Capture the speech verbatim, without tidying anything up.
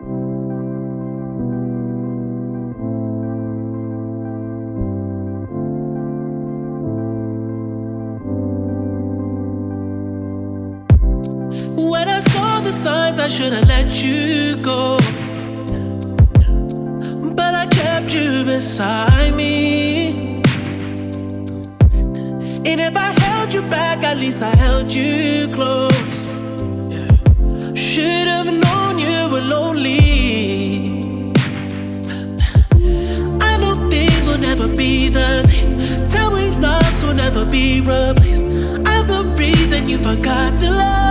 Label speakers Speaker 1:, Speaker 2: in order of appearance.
Speaker 1: When I saw the signs, I should've let you go, but I kept you beside me. And if I held you back, at least I held you close. Should've known you were lonely. I know things will never be the same. Tell me loves will never be replaced. I'm the reason you forgot to love.